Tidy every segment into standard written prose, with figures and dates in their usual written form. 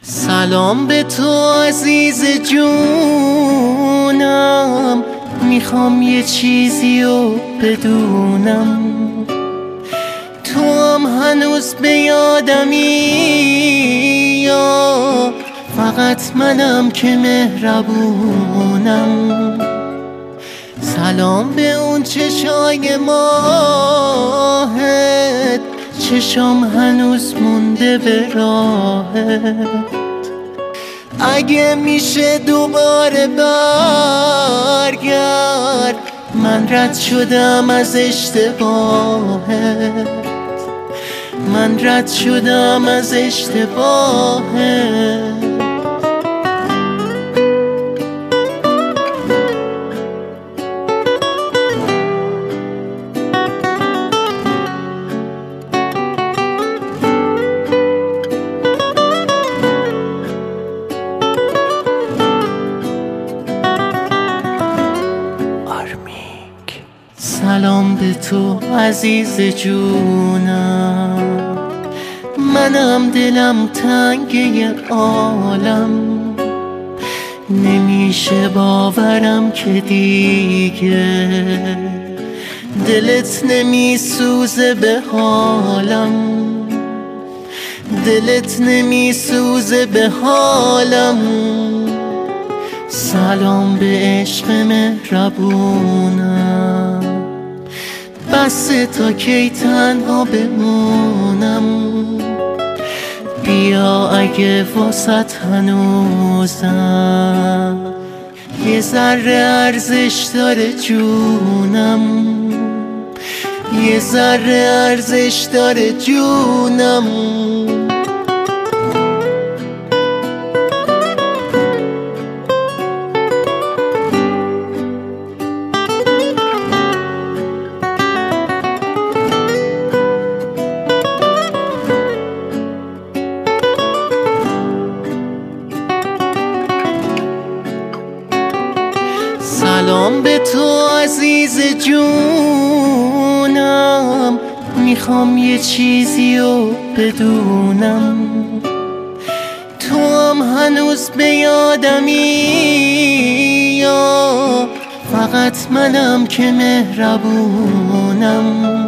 سلام به تو عزیز جونم، میخوام یه چیزی رو بدونم. تو هم هنوز به یادمی یا فقط منم که مهربونم؟ سلام به اون چشای ماهت، چشام هنوز مونده به راهت. اگه میشه دوباره برگرد، من رد شدم از اشتباهت، من رد شدم از اشتباهت. سلام به تو عزیز جونم، منم دلم تنگه عالم. نمیشه باورم که دیگه دلت نمیسوزه به حالم، دلت نمیسوزه به حالم. سلام به عشق مهربونم، بس تا کی تنها بمونم؟ بیا اگه واسط هنوزم یه ذره ارزش داره جونم، یه ذره ارزش داره جونم. سلام به تو عزیز جونم، میخوام یه چیزی رو بدونم. تو هم هنوز به یادمی یا فقط منم که مهربونم؟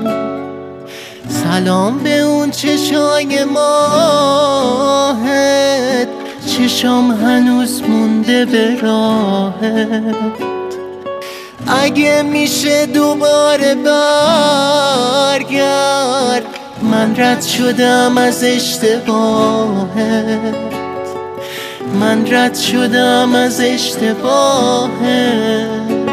سلام به اون چشای ماهت، چشام هنوز مونده به راهت. اگه میشه دوباره برگرد، من رد شدم از اشتباهت، من رد شدم از اشتباهت.